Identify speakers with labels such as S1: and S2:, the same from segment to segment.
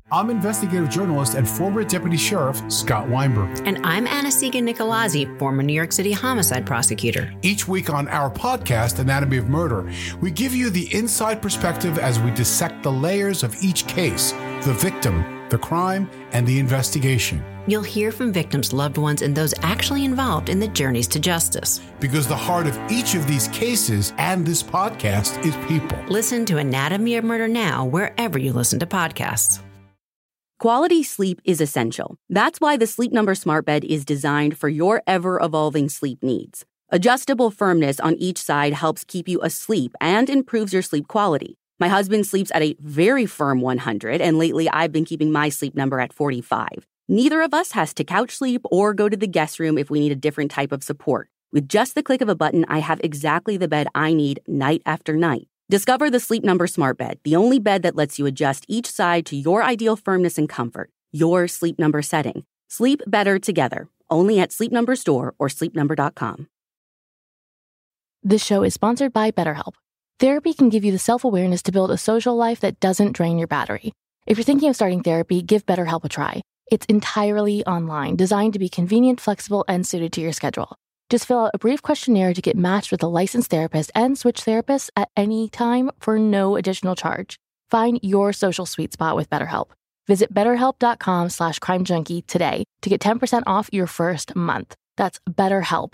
S1: I'm investigative journalist and former Deputy Sheriff Scott Weinberg.
S2: And I'm Anastasia Nicolazzi, former New York City homicide prosecutor.
S1: Each week on our podcast, Anatomy of Murder, we give you the inside perspective as we dissect the layers of each case, the victim, the crime, and the investigation.
S2: You'll hear from victims' loved ones and those actually involved in the journeys to justice.
S1: Because the heart of each of these cases and this podcast is people.
S2: Listen to Anatomy of Murder now wherever you listen to podcasts.
S3: Quality sleep is essential. That's why the Sleep Number Smart Bed is designed for your ever-evolving sleep needs. Adjustable firmness on each side helps keep you asleep and improves your sleep quality. My husband sleeps at a very firm 100, and lately I've been keeping my sleep number at 45. Neither of us has to couch sleep or go to the guest room if we need a different type of support. With just the click of a button, I have exactly the bed I need night after night. Discover the Sleep Number Smart Bed, the only bed that lets you adjust each side to your ideal firmness and comfort, your Sleep Number setting. Sleep better together, only at Sleep Number Store or sleepnumber.com.
S4: This show is sponsored by BetterHelp. Therapy can give you the self-awareness to build a social life that doesn't drain your battery. If you're thinking of starting therapy, give BetterHelp a try. It's entirely online, designed to be convenient, flexible, and suited to your schedule. Just fill out a brief questionnaire to get matched with a licensed therapist and switch therapists at any time for no additional charge. Find your social sweet spot with BetterHelp. Visit betterhelp.com/crimejunkie today to get 10% off your first month. That's BetterHelp,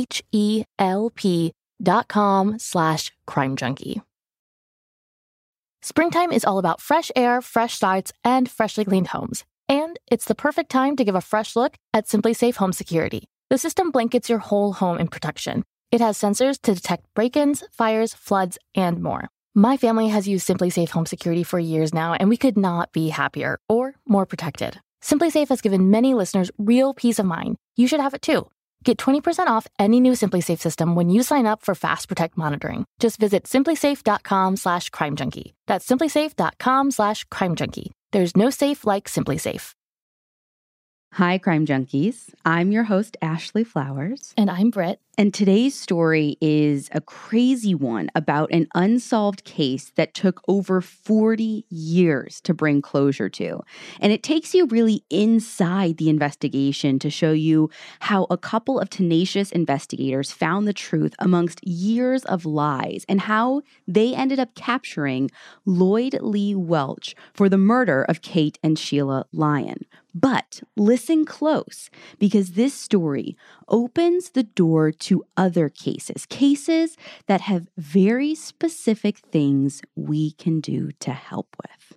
S4: HELP.com/crimejunkie. Springtime is all about fresh air, fresh starts, and freshly cleaned homes. And it's the perfect time to give a fresh look at Simply Safe Home Security. The system blankets your whole home in protection. It has sensors to detect break-ins, fires, floods, and more. My family has used Simply Safe Home Security for years now, and we could not be happier or more protected. Simply Safe has given many listeners real peace of mind. You should have it too. Get 20% off any new Simply Safe system when you sign up for Fast Protect monitoring. Just visit simplysafe.com/crimejunkie. That's simplysafe.com/crimejunkie. There's no safe like Simply Safe.
S5: Hi, Crime Junkies. I'm your host, Ashley Flowers.
S4: And I'm Britt.
S5: And today's story is a crazy one about an unsolved case that took over 40 years to bring closure to. And it takes you really inside the investigation to show you how a couple of tenacious investigators found the truth amongst years of lies and how they ended up capturing Lloyd Lee Welch for the murder of Kate and Sheila Lyon. But listen close, because this story opens the door to other cases that have very specific things we can do to help with.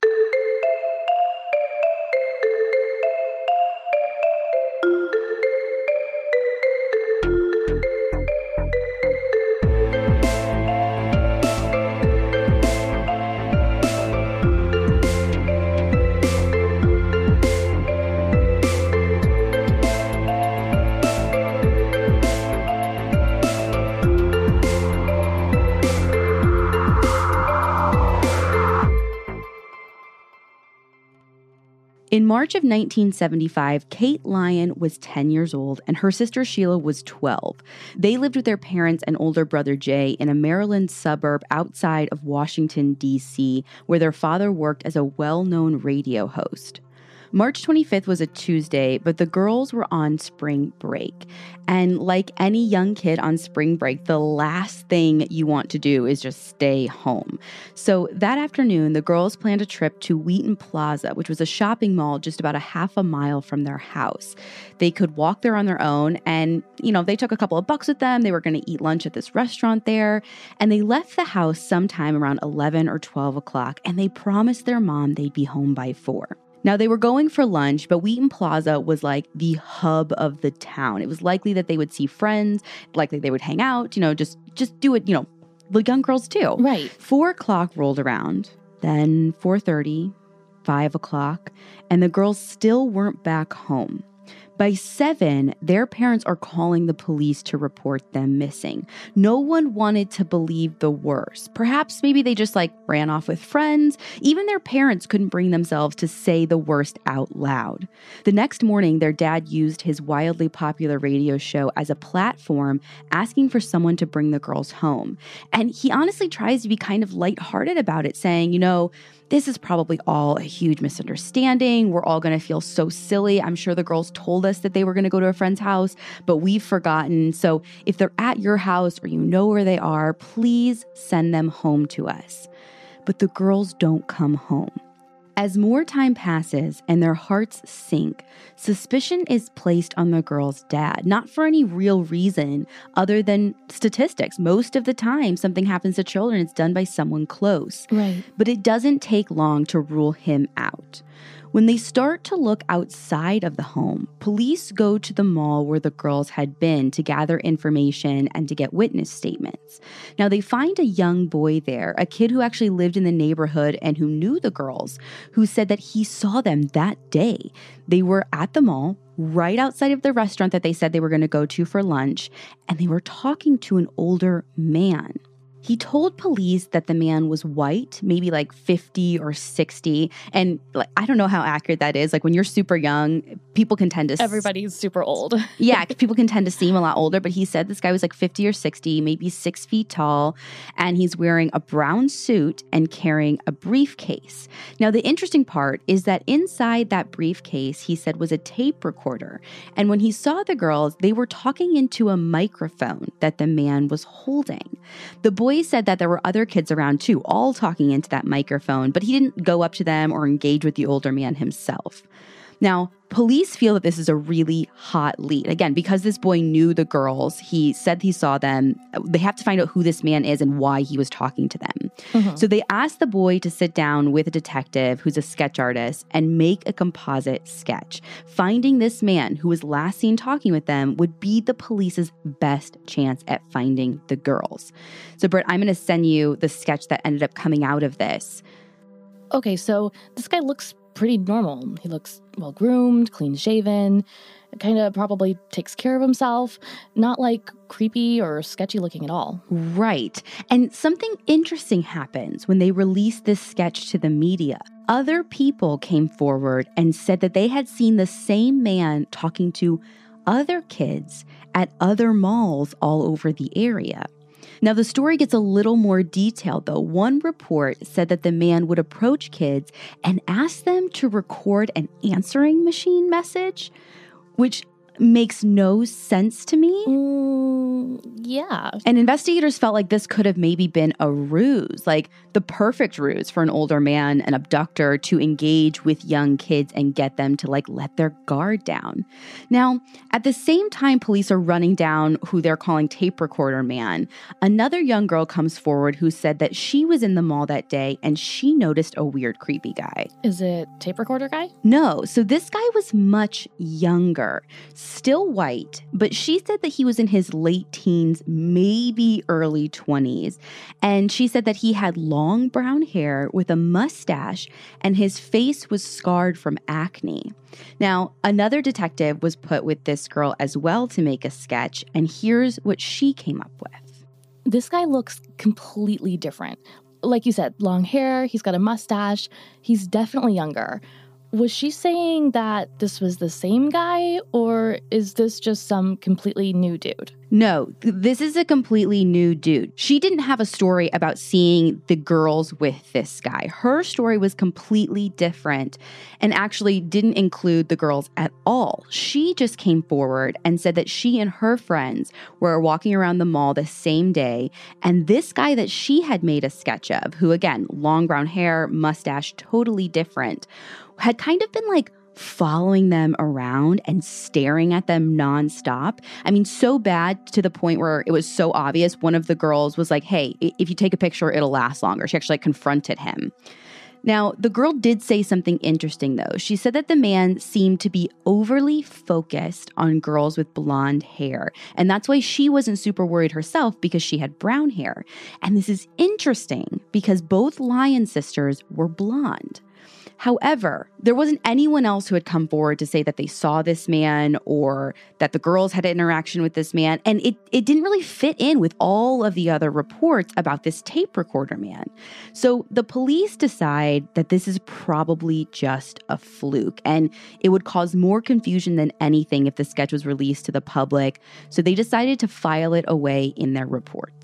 S5: In March of 1975, Kate Lyon was 10 years old and her sister Sheila was 12. They lived with their parents and older brother Jay in a Maryland suburb outside of Washington, D.C., where their father worked as a well-known radio host. March 25th was a Tuesday, but the girls were on spring break. And like any young kid on spring break, the last thing you want to do is just stay home. So that afternoon, the girls planned a trip to Wheaton Plaza, which was a shopping mall just about a half a mile from their house. They could walk there on their own, and, they took a couple of bucks with them. They were going to eat lunch at this restaurant there, and they left the house sometime around 11 or 12 o'clock, and they promised their mom they'd be home by 4. Now, they were going for lunch, but Wheaton Plaza was like the hub of the town. It was likely that they would see friends, likely they would hang out, just do it, the young girls do.
S4: Right.
S5: 4 o'clock rolled around, then 4:30, 5 o'clock, and the girls still weren't back home. By 7, their parents are calling the police to report them missing. No one wanted to believe the worst. Perhaps maybe they just ran off with friends. Even their parents couldn't bring themselves to say the worst out loud. The next morning, their dad used his wildly popular radio show as a platform, asking for someone to bring the girls home. And he honestly tries to be kind of lighthearted about it, saying, this is probably all a huge misunderstanding. We're all going to feel so silly. I'm sure the girls told us that they were going to go to a friend's house, but we've forgotten. So if they're at your house or you know where they are, please send them home to us. But the girls don't come home. As more time passes and their hearts sink, suspicion is placed on the girl's dad, not for any real reason other than statistics. Most of the time, something happens to children, it's done by someone close.
S4: Right.
S5: But it doesn't take long to rule him out. When they start to look outside of the home, police go to the mall where the girls had been to gather information and to get witness statements. Now, they find a young boy there, a kid who actually lived in the neighborhood and who knew the girls, who said that he saw them that day. They were at the mall, right outside of the restaurant that they said they were going to go to for lunch, and they were talking to an older man. He told police that the man was white, maybe like 50 or 60. And I don't know how accurate that is. Like when you're super young, people can tend to...
S4: Everybody's super old.
S5: Yeah, people can tend to seem a lot older. But he said this guy was like 50 or 60, maybe 6 feet tall. And he's wearing a brown suit and carrying a briefcase. Now, the interesting part is that inside that briefcase, he said, was a tape recorder. And when he saw the girls, they were talking into a microphone that the man was holding. The boy said that there were other kids around too, all talking into that microphone, but he didn't go up to them or engage with the older man himself. Now, police feel that this is a really hot lead. Again, because this boy knew the girls, he said he saw them. They have to find out who this man is and why he was talking to them. Mm-hmm. So they asked the boy to sit down with a detective who's a sketch artist and make a composite sketch. Finding this man who was last seen talking with them would be the police's best chance at finding the girls. So, Britt, I'm going to send you the sketch that ended up coming out of this.
S4: Okay, so this guy looks pretty normal. He looks well-groomed, clean-shaven, kind of probably takes care of himself, not like creepy or sketchy looking at all.
S5: Right. And something interesting happens when they release this sketch to the media. Other people came forward and said that they had seen the same man talking to other kids at other malls all over the area. Now, the story gets a little more detailed, though. One report said that the man would approach kids and ask them to record an answering machine message, which makes no sense to me.
S4: Yeah.
S5: And investigators felt like this could have maybe been a ruse, like the perfect ruse for an older man, an abductor, to engage with young kids and get them to let their guard down. Now, at the same time police are running down who they're calling tape recorder man, another young girl comes forward who said that she was in the mall that day and she noticed a weird, creepy guy.
S4: Is it tape recorder guy?
S5: No. So this guy was much younger, still white, but she said that he was in his late teens, maybe early 20s. And she said that he had long brown hair with a mustache and his face was scarred from acne. Now, another detective was put with this girl as well to make a sketch, and here's what she came up with.
S4: This guy looks completely different. Like you said, long hair, he's got a mustache, he's definitely younger. Was she saying that this was the same guy, or is this just some completely new dude?
S5: No, this is a completely new dude. She didn't have a story about seeing the girls with this guy. Her story was completely different and actually didn't include the girls at all. She just came forward and said that she and her friends were walking around the mall the same day, and this guy that she had made a sketch of, who again, long brown hair, mustache, totally different, had kind of been following them around and staring at them nonstop. I mean, so bad to the point where it was so obvious. One of the girls was like, hey, if you take a picture, it'll last longer. She actually confronted him. Now, the girl did say something interesting, though. She said that the man seemed to be overly focused on girls with blonde hair. And that's why she wasn't super worried herself, because she had brown hair. And this is interesting because both Lyon sisters were blonde. However, there wasn't anyone else who had come forward to say that they saw this man or that the girls had an interaction with this man. And it didn't really fit in with all of the other reports about this tape recorder man. So the police decide that this is probably just a fluke, and it would cause more confusion than anything if the sketch was released to the public. So they decided to file it away in their reports.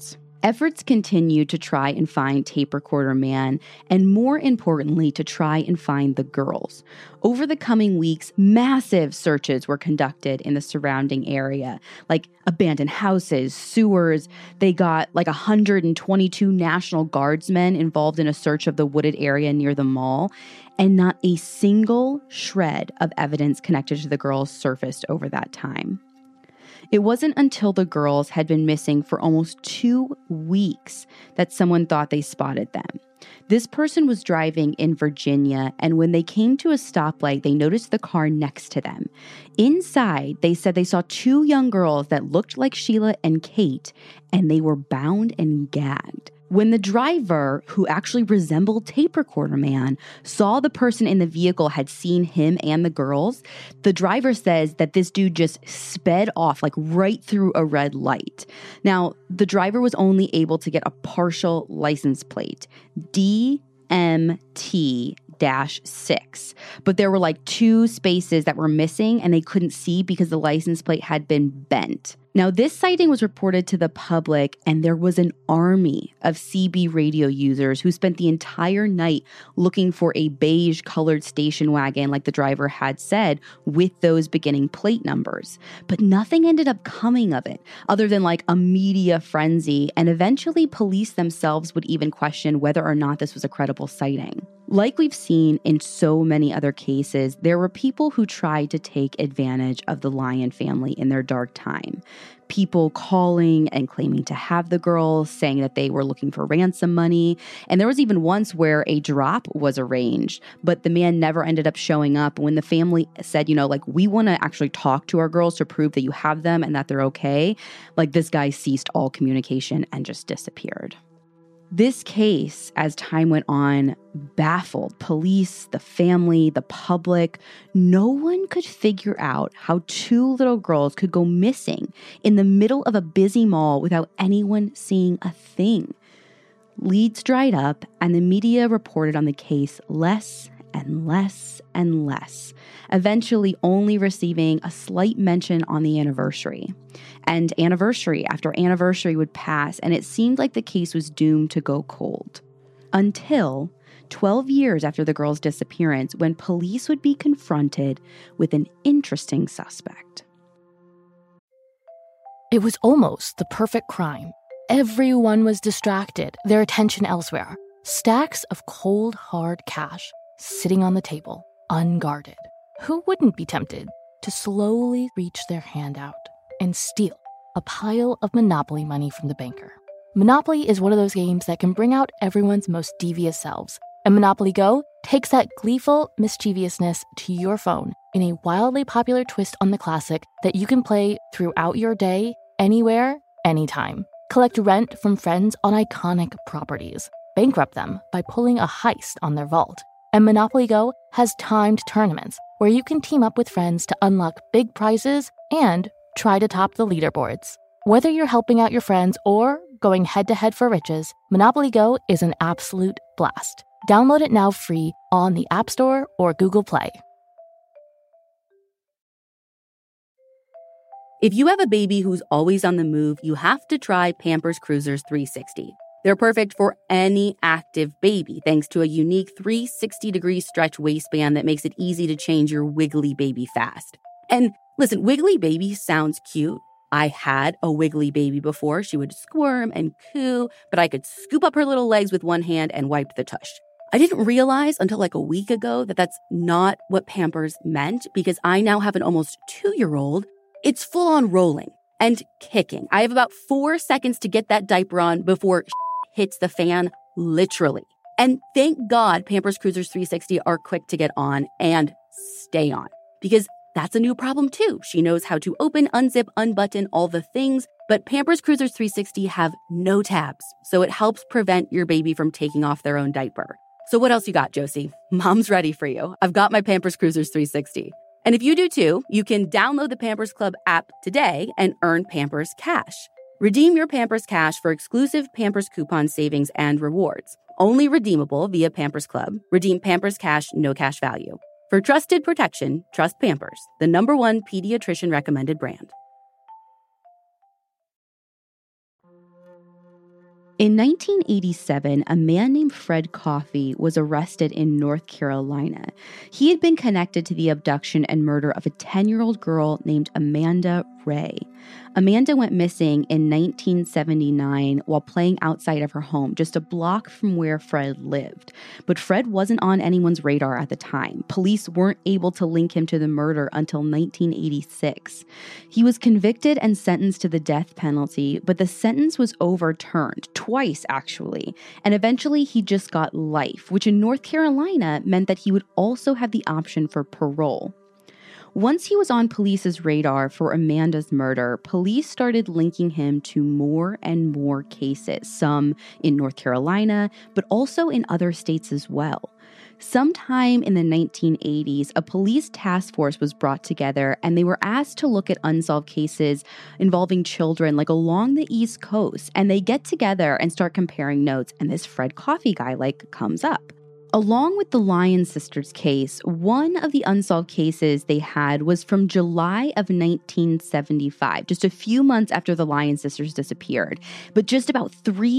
S5: Efforts continued to try and find tape recorder man, and more importantly, to try and find the girls. Over the coming weeks, massive searches were conducted in the surrounding area, like abandoned houses, sewers. They got like 122 National Guardsmen involved in a search of the wooded area near the mall, and not a single shred of evidence connected to the girls surfaced over that time. It wasn't until the girls had been missing for almost 2 weeks that someone thought they spotted them. This person was driving in Virginia, and when they came to a stoplight, they noticed the car next to them. Inside, they said they saw 2 young girls that looked like Sheila and Kate, and they were bound and gagged. When the driver, who actually resembled tape recorder man, saw the person in the vehicle had seen him and the girls, the driver says that this dude just sped off like right through a red light. Now, the driver was only able to get a partial license plate, DMT-6, but there were like 2 spaces that were missing and they couldn't see because the license plate had been bent. Now, this sighting was reported to the public, and there was an army of CB radio users who spent the entire night looking for a beige-colored station wagon, like the driver had said, with those beginning plate numbers. But nothing ended up coming of it, other than like a media frenzy, and eventually police themselves would even question whether or not this was a credible sighting. Like we've seen in so many other cases, there were people who tried to take advantage of the Lyon family in their dark time. People calling and claiming to have the girls, saying that they were looking for ransom money. And there was even once where a drop was arranged, but the man never ended up showing up. When the family said, we want to actually talk to our girls to prove that you have them and that they're okay, this guy ceased all communication and just disappeared. This case, as time went on, baffled police, the family, the public. No one could figure out how 2 little girls could go missing in the middle of a busy mall without anyone seeing a thing. Leads dried up, and the media reported on the case less and less and less, eventually only receiving a slight mention on the anniversary. And anniversary after anniversary would pass, and it seemed like the case was doomed to go cold. Until 12 years after the girl's disappearance, when police would be confronted with an interesting suspect.
S4: It was almost the perfect crime. Everyone was distracted, their attention elsewhere. Stacks of cold, hard cash sitting on the table, unguarded. Who wouldn't be tempted to slowly reach their hand out and steal a pile of Monopoly money from the banker? Monopoly is one of those games that can bring out everyone's most devious selves, and Monopoly Go takes that gleeful mischievousness to your phone in a wildly popular twist on the classic that you can play throughout your day, anywhere, anytime. Collect rent from friends on iconic properties. Bankrupt them by pulling a heist on their vault. And Monopoly Go has timed tournaments where you can team up with friends to unlock big prizes and try to top the leaderboards. Whether you're helping out your friends or going head-to-head for riches, Monopoly Go is an absolute blast. Download it now free on the App Store or Google Play.
S5: If you have a baby who's always on the move, you have to try Pampers Cruisers 360. They're perfect for any active baby thanks to a unique 360-degree stretch waistband that makes it easy to change your wiggly baby fast. And listen, wiggly baby sounds cute. I had a wiggly baby before. She would squirm and coo, but I could scoop up her little legs with one hand and wipe the tush. I didn't realize until a week ago that that's not what Pampers meant, because I now have an almost 2-year-old. It's full on rolling and kicking. I have about 4 seconds to get that diaper on before hits the fan, literally. And thank God Pampers Cruisers 360 are quick to get on and stay on, because that's a new problem too. She knows how to open, unzip, unbutton, all the things, but Pampers Cruisers 360 have no tabs, so it helps prevent your baby from taking off their own diaper. So what else you got, Josie? Mom's ready for you. I've got my Pampers Cruisers 360. And if you do too, you can download the Pampers Club app today and earn Pampers Cash. Redeem your Pampers Cash for exclusive Pampers coupon savings and rewards. Only redeemable via Pampers Club. Redeem Pampers Cash, no cash value. For trusted protection, trust Pampers, the #1 pediatrician recommended brand. In 1987, a man named Fred Coffey was arrested in North Carolina. He had been connected to the abduction and murder of a 10-year-old girl named Amanda Ray. Amanda went missing in 1979 while playing outside of her home, just a block from where Fred lived. But Fred wasn't on anyone's radar at the time. Police weren't able to link him to the murder until 1986. He was convicted and sentenced to the death penalty, but the sentence was overturned, twice actually, and eventually he just got life, which in North Carolina meant that he would also have the option for parole. Once he was on police's radar for Amanda's murder, police started linking him to more and more cases, some in North Carolina, but also in other states as well. Sometime in the 1980s, a police task force was brought together and they were asked to look at unsolved cases involving children like along the East Coast. And they get together and start comparing notes, and this Fred Coffey guy comes up. Along with the Lyon sisters case, one of the unsolved cases they had was from July of 1975, just a few months after the Lyon sisters disappeared, but just about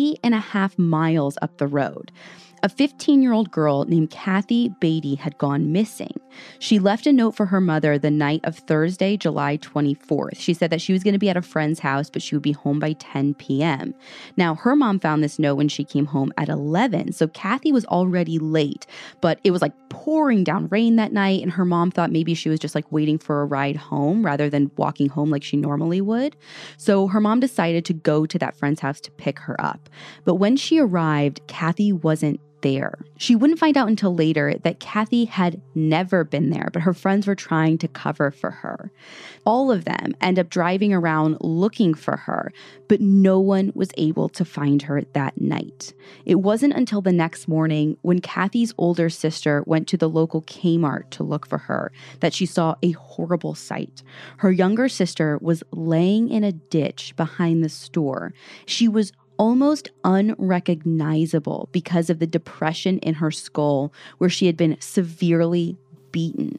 S5: 3.5 miles up the road. A 15-year-old girl named Kathy Beatty had gone missing. She left a note for her mother the night of Thursday, July 24th. She said that she was going to be at a friend's house, but she would be home by 10 p.m. Now, her mom found this note when she came home at 11, so Kathy was already late, but it was pouring down rain that night, and her mom thought maybe she was just waiting for a ride home rather than walking home like she normally would. So her mom decided to go to that friend's house to pick her up. But when she arrived, Kathy wasn't there. She wouldn't find out until later that Kathy had never been there, but her friends were trying to cover for her. All of them end up driving around looking for her, but no one was able to find her that night. It wasn't until the next morning when Kathy's older sister went to the local Kmart to look for her that she saw a horrible sight. Her younger sister was laying in a ditch behind the store. She was almost unrecognizable because of the depression in her skull where she had been severely beaten.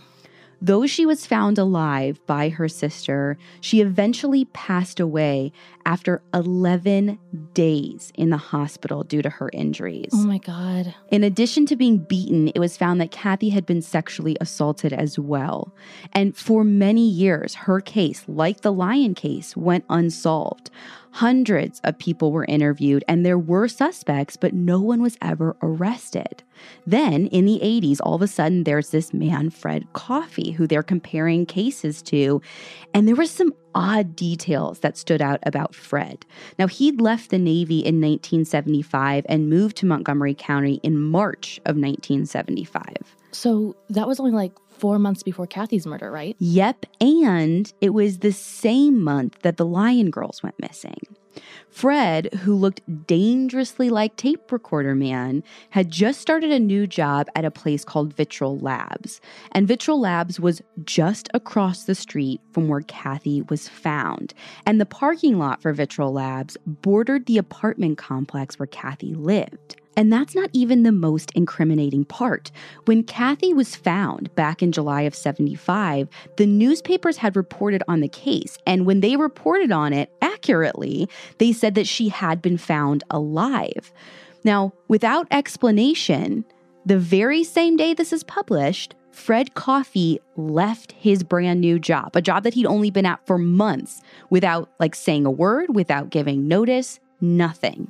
S5: Though she was found alive by her sister, she eventually passed away after 11 days in the hospital due to her injuries.
S4: Oh my God.
S5: In addition to being beaten, it was found that Kathy had been sexually assaulted as well. And for many years, her case, like the Lyon case, went unsolved. Hundreds of people were interviewed and there were suspects, but no one was ever arrested. Then in the 80s, all of a sudden, there's this man, Fred Coffey, who they're comparing cases to. And there were some odd details that stood out about Fred. Now, he'd left the Navy in 1975 and moved to Montgomery County in March of 1975.
S4: So that was only 4 months before Kathy's murder, right?
S5: Yep, and it was the same month that the Lyon girls went missing. Fred, who looked dangerously like Tape Recorder Man, had just started a new job at a place called Vitrol Labs. And Vitrol Labs was just across the street from where Kathy was found. And the parking lot for Vitrol Labs bordered the apartment complex where Kathy lived. And that's not even the most incriminating part. When Kathy was found back in July of 75, the newspapers had reported on the case. And when they reported on it accurately, they said that she had been found alive. Now, without explanation, the very same day this is published, Fred Coffey left his brand new job, a job that he'd only been at for months, without saying a word, without giving notice. Nothing.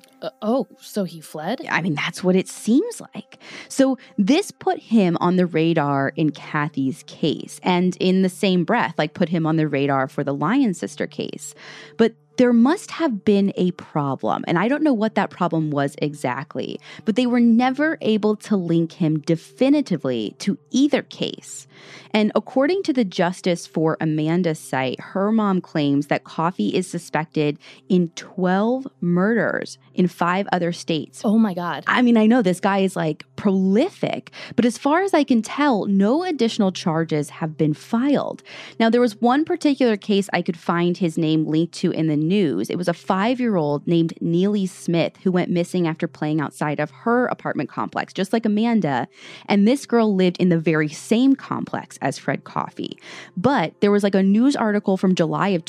S4: So he fled?
S5: I mean, that's what it seems like. So this put him on the radar in Kathy's case, and in the same breath, put him on the radar for the Lyon sister case. But there must have been a problem, and I don't know what that problem was exactly, but they were never able to link him definitively to either case. And according to the Justice for Amanda site, her mom claims that Coffey is suspected in 12 murders in 5 other states.
S4: Oh my God.
S5: I mean, I know this guy is prolific, but as far as I can tell, no additional charges have been filed. Now, there was one particular case I could find his name linked to in the news. It was a 5-year-old named Neely Smith who went missing after playing outside of her apartment complex, just like Amanda. And this girl lived in the very same complex. complex as Fred Coffey. But there was like a news article from July of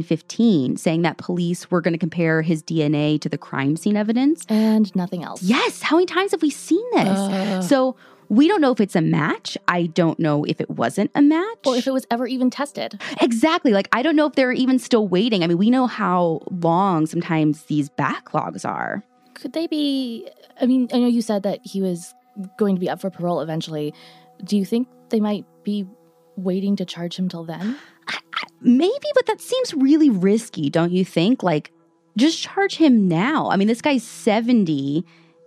S5: 2015 saying that police were going to compare his DNA to the crime scene evidence.
S4: And nothing else.
S5: Yes. How many times have we seen this? So we don't know if it's a match. I don't know if it wasn't a match.
S4: Or if it was ever even tested.
S5: Exactly. Like, I don't know if they're even still waiting. I mean, we know how long sometimes these backlogs are.
S4: Could they be, I mean, I know you said that he was going to be up for parole eventually. Do you think they might be waiting to charge him till then?
S5: Maybe, but that seems really risky, don't you think? Like, just charge him now. I mean, this guy's 70.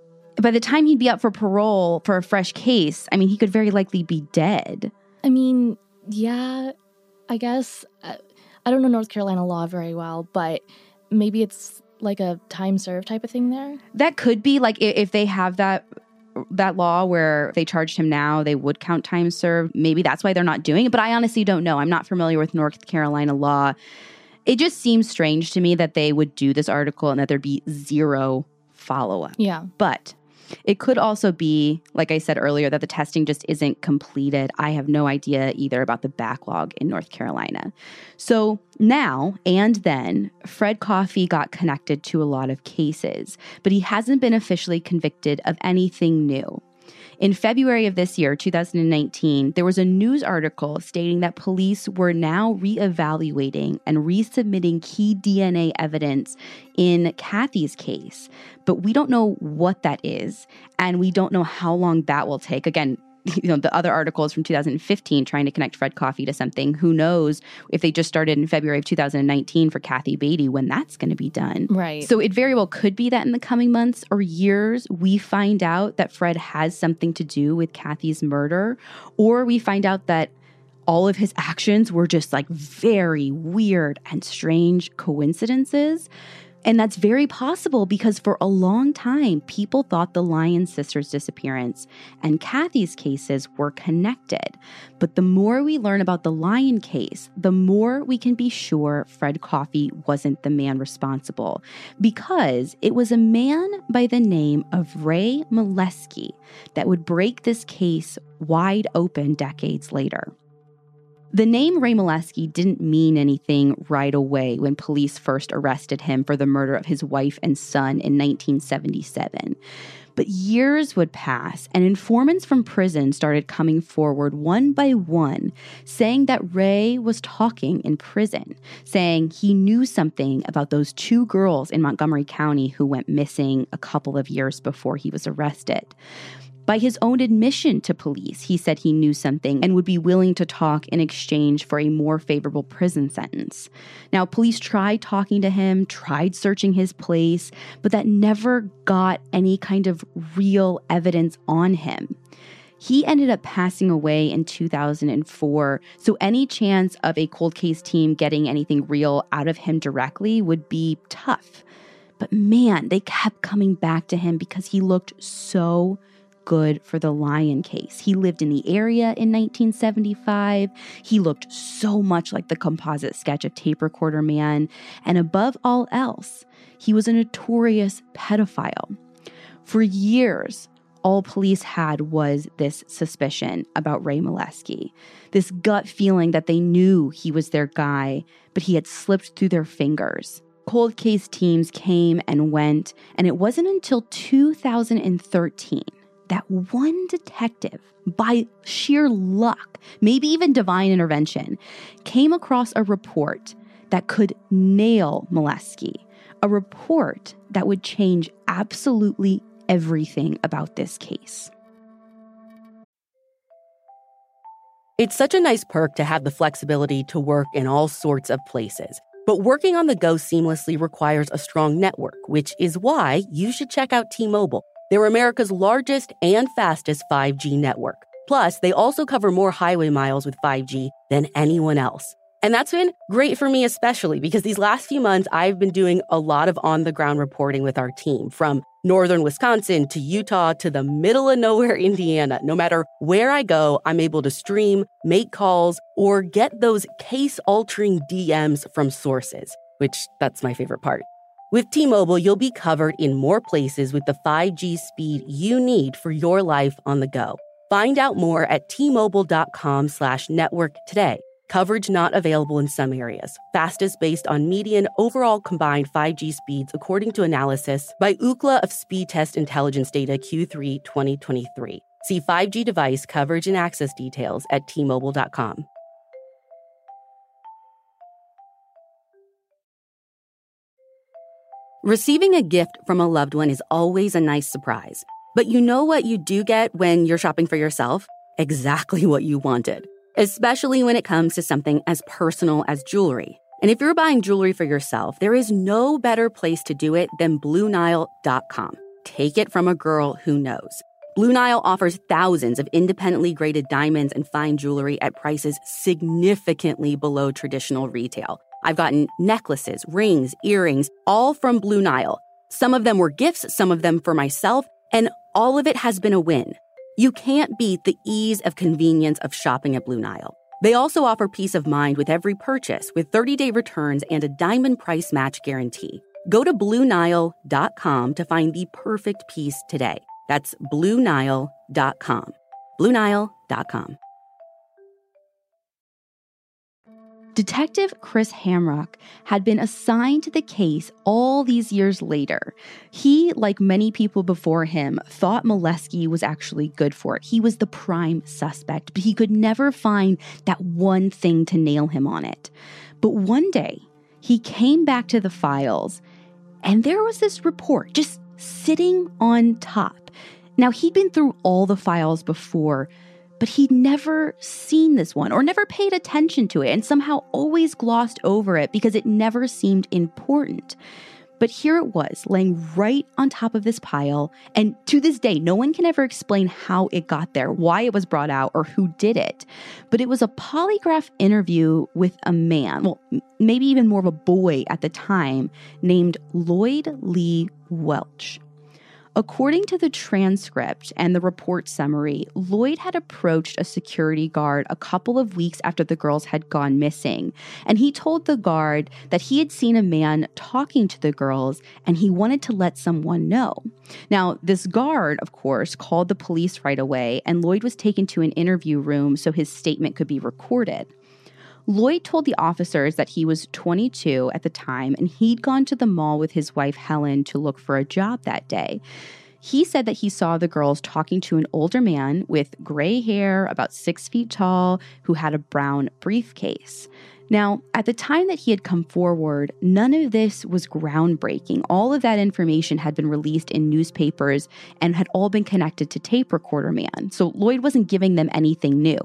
S5: By the time he'd be up for parole for a fresh case, I mean, he could very likely be dead.
S4: I mean, yeah, I guess. I don't know North Carolina law very well, but maybe it's like a time served type of thing there.
S5: That could be like if they have that law where if they charged him now, they would count time served. Maybe that's why they're not doing it. But I honestly don't know. I'm not familiar with North Carolina law. It just seems strange to me that they would do this article and that there'd be zero follow-up.
S4: Yeah.
S5: But it could also be, like I said earlier, that the testing just isn't completed. I have no idea either about the backlog in North Carolina. So now and then, Fred Coffey got connected to a lot of cases, but he hasn't been officially convicted of anything new. In February of this year, 2019, there was a news article stating that police were now reevaluating and resubmitting key DNA evidence in Kathy's case. But we don't know what that is, and we don't know how long that will take. Again, the other article is from 2015 trying to connect Fred Coffey to something. Who knows if they just started in February of 2019 for Kathy Beatty, when that's going to be done.
S4: Right.
S5: So it very well could be that in the coming months or years, we find out that Fred has something to do with Kathy's murder, or we find out that all of his actions were just like very weird and strange coincidences. And that's very possible because for a long time, people thought the Lyon sisters' disappearance and Kathy's cases were connected. But the more we learn about the Lyon case, the more we can be sure Fred Coffey wasn't the man responsible, because it was a man by the name of Ray Molesky that would break this case wide open decades later. The name Ray Molesky didn't mean anything right away when police first arrested him for the murder of his wife and son in 1977. But years would pass, and informants from prison started coming forward one by one, saying that Ray was talking in prison, saying he knew something about those two girls in Montgomery County who went missing a couple of years before he was arrested. By his own admission to police, he said he knew something and would be willing to talk in exchange for a more favorable prison sentence. Now, police tried talking to him, tried searching his place, but that never got any kind of real evidence on him. He ended up passing away in 2004, so any chance of a cold case team getting anything real out of him directly would be tough. But man, they kept coming back to him because he looked so good for the Lyon case. He lived in the area in 1975. He looked so much like the composite sketch of Tape Recorder Man. And above all else, he was a notorious pedophile. For years, all police had was this suspicion about Ray Molesky, this gut feeling that they knew he was their guy, but he had slipped through their fingers. Cold case teams came and went, and it wasn't until 2013 that one detective, by sheer luck, maybe even divine intervention, came across a report that could nail Molesky, a report that would change absolutely everything about this case.
S6: It's such a nice perk to have the flexibility to work in all sorts of places. But working on the go seamlessly requires a strong network, which is why you should check out T-Mobile. They're America's largest and fastest 5G network. Plus, they also cover more highway miles with 5G than anyone else. And that's been great for me especially because these last few months, I've been doing a lot of on-the-ground reporting with our team, from northern Wisconsin to Utah to the middle of nowhere, Indiana. No matter where I go, I'm able to stream, make calls, or get those case-altering DMs from sources, which that's my favorite part. With T-Mobile, you'll be covered in more places with the 5G speed you need for your life on the go. Find out more at T-Mobile.com/network today. Coverage not available in some areas. Fastest based on median overall combined 5G speeds according to analysis by Ookla of Speed Test Intelligence Data Q3 2023. See 5G device coverage and access details at T-Mobile.com.
S3: Receiving a gift from a loved one is always a nice surprise. But you know what you do get when you're shopping for yourself? Exactly what you wanted. Especially when it comes to something as personal as jewelry. And if you're buying jewelry for yourself, there is no better place to do it than BlueNile.com. Take it from a girl who knows. Blue Nile offers thousands of independently graded diamonds and fine jewelry at prices significantly below traditional retail. I've gotten necklaces, rings, earrings, all from Blue Nile. Some of them were gifts, some of them for myself, and all of it has been a win. You can't beat the ease of convenience of shopping at Blue Nile. They also offer peace of mind with every purchase with 30-day returns and a diamond price match guarantee. Go to BlueNile.com to find the perfect piece today. That's BlueNile.com. BlueNile.com.
S5: Detective Chris Hamrock had been assigned to the case all these years later. He, like many people before him, thought Molesky was actually good for it. He was the prime suspect, but he could never find that one thing to nail him on it. But one day, he came back to the files, and there was this report just sitting on top. Now, he'd been through all the files before, but he'd never seen this one or never paid attention to it and somehow always glossed over it because it never seemed important. But here it was, laying right on top of this pile, and to this day, no one can ever explain how it got there, why it was brought out, or who did it. But it was a polygraph interview with a man, well, maybe even more of a boy at the time, named Lloyd Lee Welch. According to the transcript and the report summary, Lloyd had approached a security guard a couple of weeks after the girls had gone missing, and he told the guard that he had seen a man talking to the girls and he wanted to let someone know. Now, this guard, of course, called the police right away, and Lloyd was taken to an interview room so his statement could be recorded. Lloyd told the officers that he was 22 at the time and he'd gone to the mall with his wife Helen to look for a job that day. He said that he saw the girls talking to an older man with gray hair, about 6 feet tall, who had a brown briefcase. Now, at the time that he had come forward, none of this was groundbreaking. All of that information had been released in newspapers and had all been connected to Tape Recorder Man, so Lloyd wasn't giving them anything new.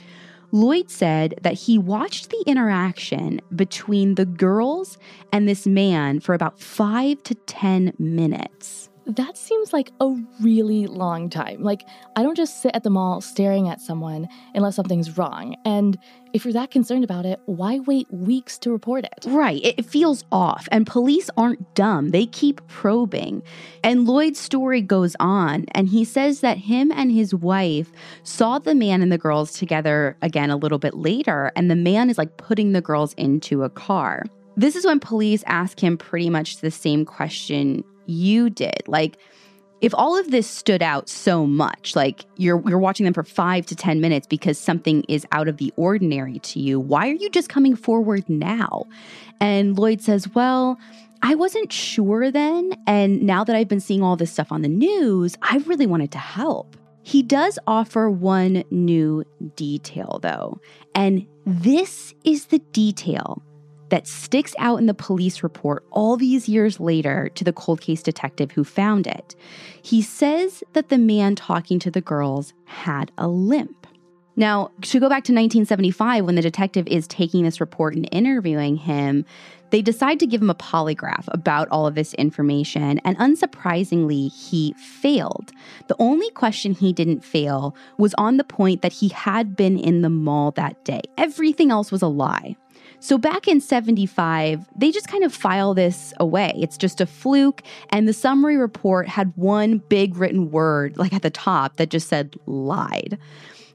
S5: Lloyd said that he watched the interaction between the girls and this man for about 5 to 10 minutes.
S4: That seems like a really long time. Like, I don't just sit at the mall staring at someone unless something's wrong. And if you're that concerned about it, why wait weeks to report it?
S5: Right. It feels off. And police aren't dumb. They keep probing. And Lloyd's story goes on. And he says that him and his wife saw the man and the girls together again a little bit later. And the man is like putting the girls into a car. This is when police ask him pretty much the same question you did. Like, if all of this stood out so much, like you're watching them for 5 to 10 minutes because something is out of the ordinary to you, why are you just coming forward now? And Lloyd says, well, I wasn't sure then. And now that I've been seeing all this stuff on the news, I really wanted to help. He does offer one new detail, though. And this is the detail that sticks out in the police report all these years later to the cold case detective who found it. He says that the man talking to the girls had a limp. Now, to go back to 1975, when the detective is taking this report and interviewing him, they decide to give him a polygraph about all of this information, and unsurprisingly, he failed. The only question he didn't fail was on the point that he had been in the mall that day. Everything else was a lie. So back in 75, they just kind of file this away. It's just a fluke, and the summary report had one big written word, like at the top, that just said lied.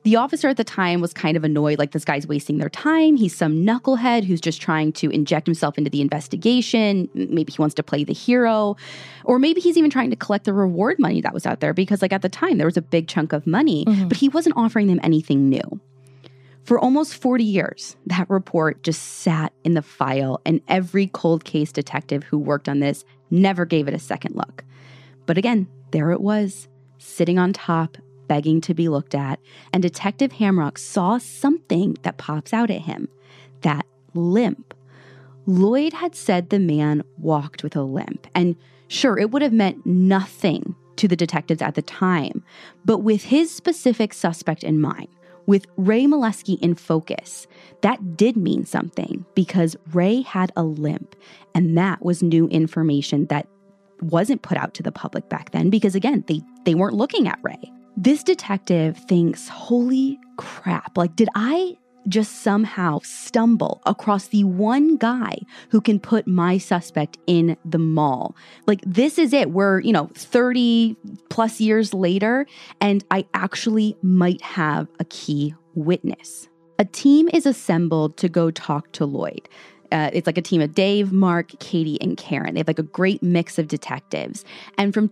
S5: The officer at the time was kind of annoyed, like, this guy's wasting their time. He's some knucklehead who's just trying to inject himself into the investigation. Maybe he wants to play the hero. Or maybe he's even trying to collect the reward money that was out there because, like, at the time, there was a big chunk of money, but he wasn't offering them anything new. For almost 40 years, that report just sat in the file, and every cold case detective who worked on this never gave it a second look. But again, there it was, sitting on top, begging to be looked at, and Detective Hamrock saw something that pops out at him, that limp. Lloyd had said the man walked with a limp, and sure, it would have meant nothing to the detectives at the time, but with his specific suspect in mind, with Ray Molesky in focus, that did mean something because Ray had a limp, and that was new information that wasn't put out to the public back then because, again, they weren't looking at Ray. This detective thinks, holy crap, like, did I just somehow stumble across the one guy who can put my suspect in the mall? Like, this is it. We're, 30 plus years later, and I actually might have a key witness. A team is assembled to go talk to Lloyd. It's like a team of Dave, Mark, Katie, and Karen. They have like a great mix of detectives. And from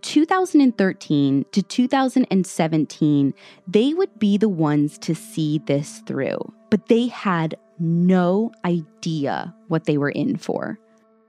S5: 2013 to 2017, they would be the ones to see this through. But they had no idea what they were in for.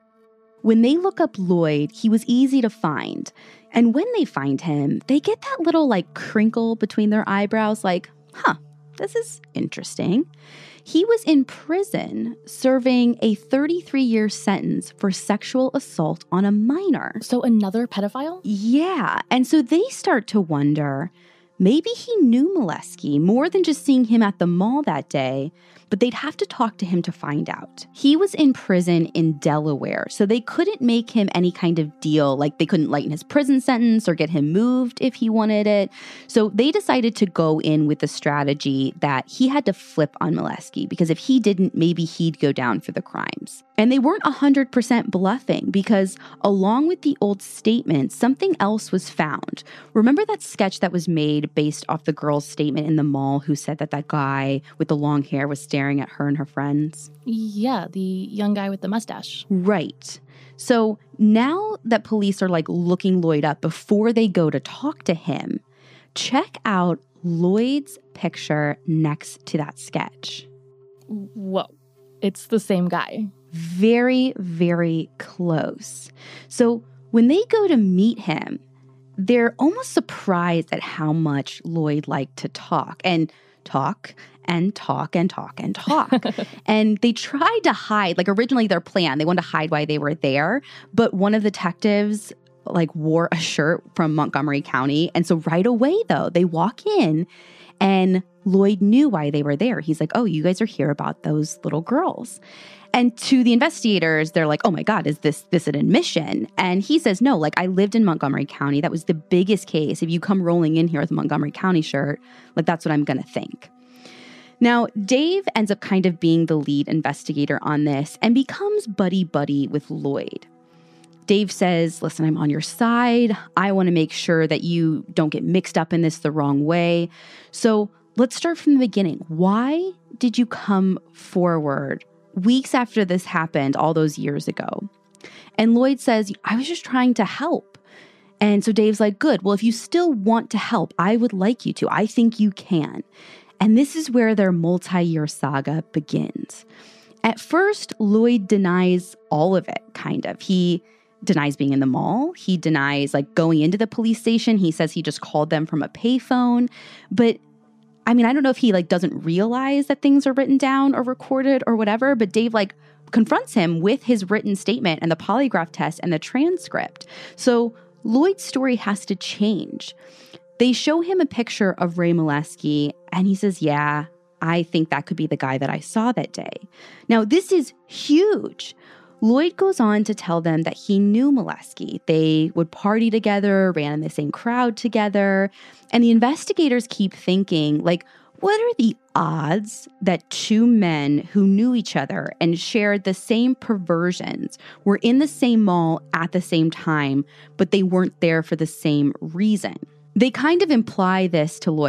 S5: When they look up Lloyd, he was easy to find. And when they find him, they get that little like crinkle between their eyebrows like, this is interesting. He was in prison serving a 33-year sentence for sexual assault on a minor.
S4: So another pedophile?
S5: Yeah. And so they start to wonder, maybe he knew Molesky more than just seeing him at the mall that day, but they'd have to talk to him to find out. He was in prison in Delaware, so they couldn't make him any kind of deal, like they couldn't lighten his prison sentence or get him moved if he wanted it. So they decided to go in with the strategy that he had to flip on Molesky, because if he didn't, maybe he'd go down for the crimes. And they weren't 100% bluffing, because along with the old statement, something else was found. Remember that sketch that was made based off the girl's statement in the mall who said that guy with the long hair was staring at her and her friends?
S4: Yeah, the young guy with the mustache.
S5: Right. So now that police are like looking Lloyd up before they go to talk to him, check out Lloyd's picture next to that sketch.
S4: Whoa, it's the same guy.
S5: Very, very close. So when they go to meet him, they're almost surprised at how much Lloyd liked to talk and talk and talk and talk and talk. And they tried to hide, like originally their plan, they wanted to hide why they were there. But one of the detectives like wore a shirt from Montgomery County. And so right away though, they walk in and Lloyd knew why they were there. He's like, oh, you guys are here about those little girls. And to the investigators, they're like, oh my God, is this an admission? And he says, no, like I lived in Montgomery County. That was the biggest case. If you come rolling in here with a Montgomery County shirt, like that's what I'm going to think. Now, Dave ends up kind of being the lead investigator on this and becomes buddy-buddy with Lloyd. Dave says, listen, I'm on your side. I want to make sure that you don't get mixed up in this the wrong way. So let's start from the beginning. Why did you come forward weeks after this happened all those years ago? And Lloyd says, I was just trying to help. And so Dave's like, good. Well, if you still want to help, I would like you to. I think you can. And this is where their multi-year saga begins. At first, Lloyd denies all of it, kind of. He denies being in the mall. He denies like going into the police station. He says he just called them from a payphone. But I mean, I don't know if he like doesn't realize that things are written down or recorded or whatever, but Dave like confronts him with his written statement and the polygraph test and the transcript. So Lloyd's story has to change. They show him a picture of Ray Molesky, and he says, yeah, I think that could be the guy that I saw that day. Now, this is huge. Lloyd goes on to tell them that he knew Molesky. They would party together, ran in the same crowd together, and the investigators keep thinking, like, what are the odds that two men who knew each other and shared the same perversions were in the same mall at the same time, but they weren't there for the same reason? They kind of imply this to Lloyd, like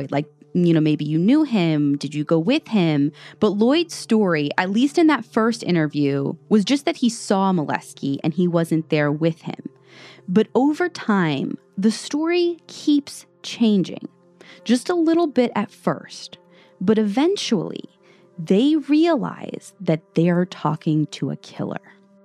S5: maybe you knew him. Did you go with him? But Lloyd's story, at least in that first interview, was just that he saw Molesky and he wasn't there with him. But over time, the story keeps changing. Just a little bit at first. But eventually, they realize that they're talking to a killer.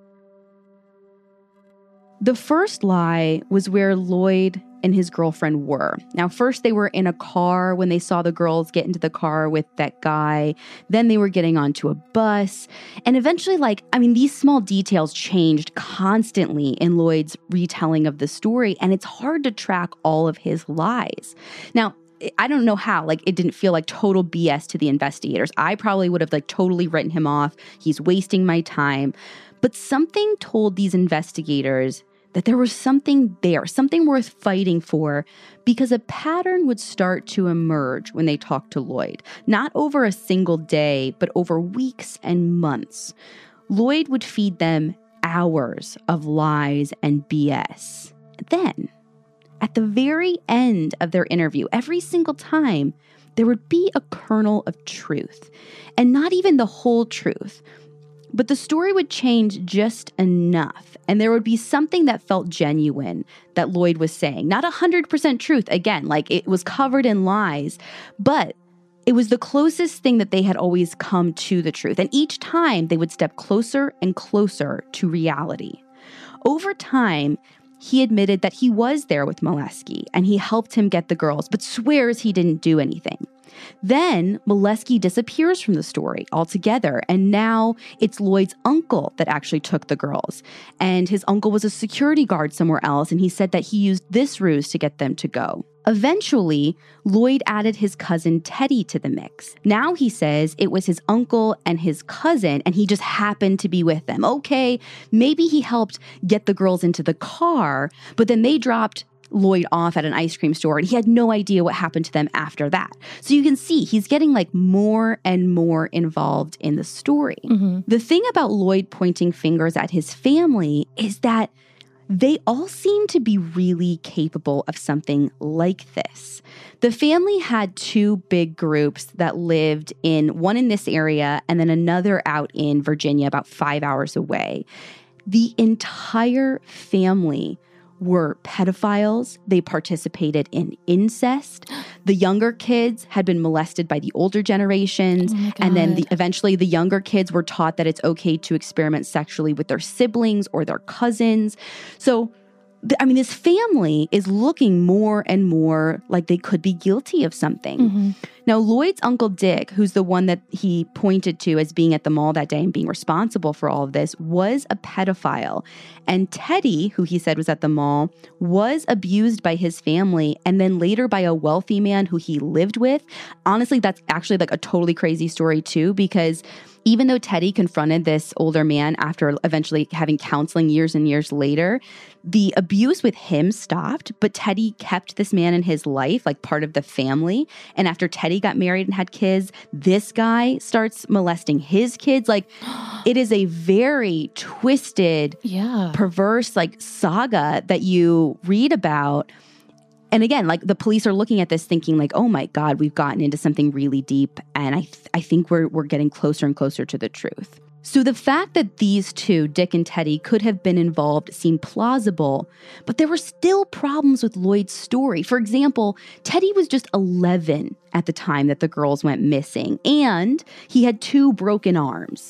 S5: The first lie was where Lloyd and his girlfriend were. Now, first they were in a car when they saw the girls get into the car with that guy. Then they were getting onto a bus. And eventually, these small details changed constantly in Lloyd's retelling of the story. And it's hard to track all of his lies. Now, I don't know how, it didn't feel like total BS to the investigators. I probably would have totally written him off. He's wasting my time. But something told these investigators that there was something there, something worth fighting for, because a pattern would start to emerge when they talked to Lloyd. Not over a single day, but over weeks and months. Lloyd would feed them hours of lies and BS. Then, at the very end of their interview, every single time, there would be a kernel of truth. And not even the whole truth. But the story would change just enough, and there would be something that felt genuine that Lloyd was saying. Not 100% truth, again, it was covered in lies, but it was the closest thing that they had always come to the truth. And each time, they would step closer and closer to reality. Over time, he admitted that he was there with Molesky, and he helped him get the girls, but swears he didn't do anything. Then Molesky disappears from the story altogether, and now it's Lloyd's uncle that actually took the girls. And his uncle was a security guard somewhere else, and he said that he used this ruse to get them to go. Eventually, Lloyd added his cousin Teddy to the mix. Now he says it was his uncle and his cousin, and he just happened to be with them. Okay, maybe he helped get the girls into the car, but then they dropped Lloyd off at an ice cream store, and he had no idea what happened to them after that. So you can see he's getting more and more involved in the story. Mm-hmm. The thing about Lloyd pointing fingers at his family is that they all seem to be really capable of something like this. The family had two big groups that lived one in this area and then another out in Virginia, about 5 hours away. The entire family were pedophiles. They participated in incest. The younger kids had been molested by the older generations. Oh, and then eventually the younger kids were taught that it's okay to experiment sexually with their siblings or their cousins. So, this family is looking more and more like they could be guilty of something. Mm-hmm. Now, Lloyd's Uncle Dick, who's the one that he pointed to as being at the mall that day and being responsible for all of this, was a pedophile. And Teddy, who he said was at the mall, was abused by his family and then later by a wealthy man who he lived with. Honestly, that's actually a totally crazy story too, because even though Teddy confronted this older man after eventually having counseling years and years later, the abuse with him stopped, but Teddy kept this man in his life, part of the family. And after Teddy got married and had kids, this guy starts molesting his kids. It is a very twisted, perverse, saga that you read about. And again, the police are looking at this thinking oh my God, we've gotten into something really deep. And I think we're getting closer and closer to the truth. So the fact that these two, Dick and Teddy, could have been involved seemed plausible, but there were still problems with Lloyd's story. For example, Teddy was just 11 at the time that the girls went missing, and he had 2 broken arms.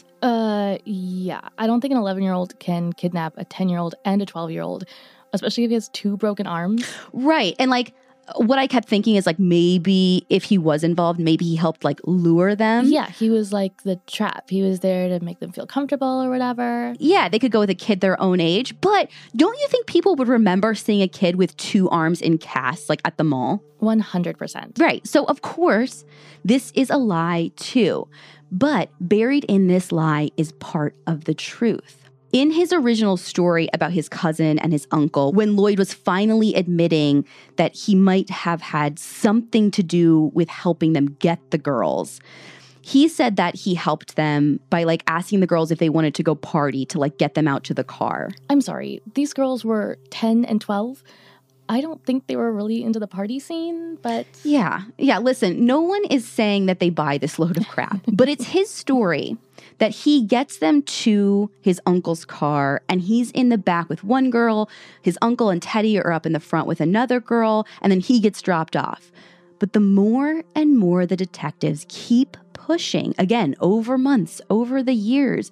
S4: Yeah. I don't think an 11-year-old can kidnap a 10-year-old and a 12-year-old, especially if he has 2 broken arms.
S5: Right. And what I kept thinking is maybe if he was involved, maybe he helped lure them.
S4: Yeah, he was the trap. He was there to make them feel comfortable or whatever.
S5: Yeah, they could go with a kid their own age. But don't you think people would remember seeing a kid with 2 arms in casts at the mall?
S4: 100%.
S5: Right. So of course, this is a lie too. But buried in this lie is part of the truth. In his original story about his cousin and his uncle, when Lloyd was finally admitting that he might have had something to do with helping them get the girls, he said that he helped them by asking the girls if they wanted to go party to get them out to the car.
S4: I'm sorry, these girls were 10 and 12? I don't think they were really into the party scene, but...
S5: Yeah. Listen, no one is saying that they buy this load of crap, but it's his story that he gets them to his uncle's car, and he's in the back with one girl. His uncle and Teddy are up in the front with another girl, and then he gets dropped off. But the more and more the detectives keep pushing, again, over months, over the years,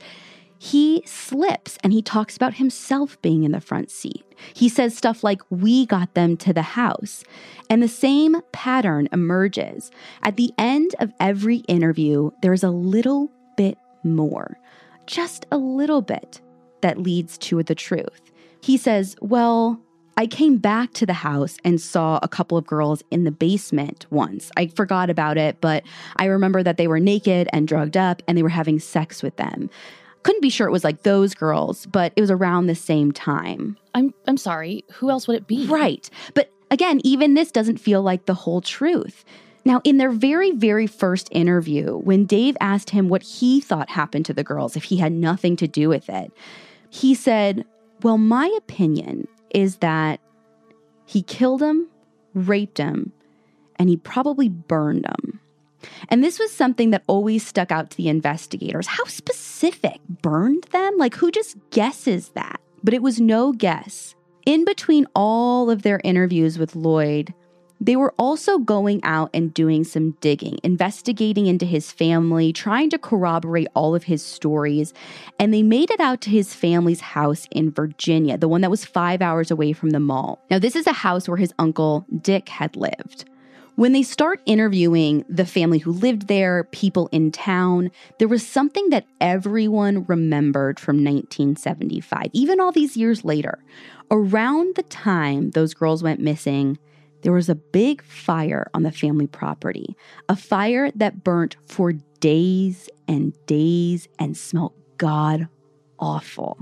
S5: he slips and he talks about himself being in the front seat. He says stuff like, "We got them to the house." And the same pattern emerges. At the end of every interview, there's a little bit more, just a little bit, that leads to the truth. He says, "Well, I came back to the house and saw a couple of girls in the basement once. I forgot about it, but I remember that they were naked and drugged up and they were having sex with them. Couldn't be sure it was like those girls, but it was around the same time."
S4: I'm sorry. Who else would it be?
S5: Right. But again, even this doesn't feel like the whole truth. Now, in their very, very first interview, when Dave asked him what he thought happened to the girls if he had nothing to do with it, he said, "Well, my opinion is that he killed them, raped them, and he probably burned them." And this was something that always stuck out to the investigators. How specific? Burned them? Like, who just guesses that? But it was no guess. In between all of their interviews with Lloyd, they were also going out and doing some digging, investigating into his family, trying to corroborate all of his stories. And they made it out to his family's house in Virginia, the one that was 5 hours away from the mall. Now, this is a house where his uncle Dick had lived. When they start interviewing the family who lived there, people in town, there was something that everyone remembered from 1975, even all these years later. Around the time those girls went missing, there was a big fire on the family property, a fire that burnt for days and smelled god-awful.